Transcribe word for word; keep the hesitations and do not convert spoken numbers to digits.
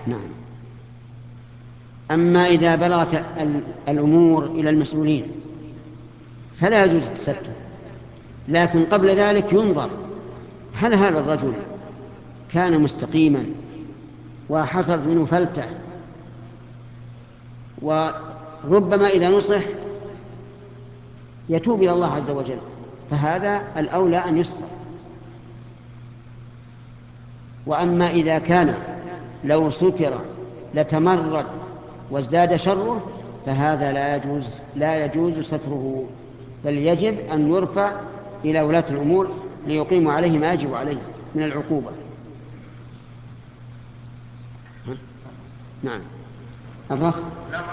نعم. أما إذا بلغت الأمور إلى المسؤولين فلا يجوز التستر، لكن قبل ذلك ينظر هل هذا الرجل كان مستقيما وحصلت منه فلتة، وربما إذا نصح يتوب إلى الله عز وجل، فهذا الأولى أن يستر. وأما إذا كان لو ستر لتمرد وازداد شره فهذا لا يجوز لا يجوز ستره، بل يجب أن يرفع إلى ولاة الأمور ليقيموا عليه ما يجب عليه من العقوبة. نعم. الرسل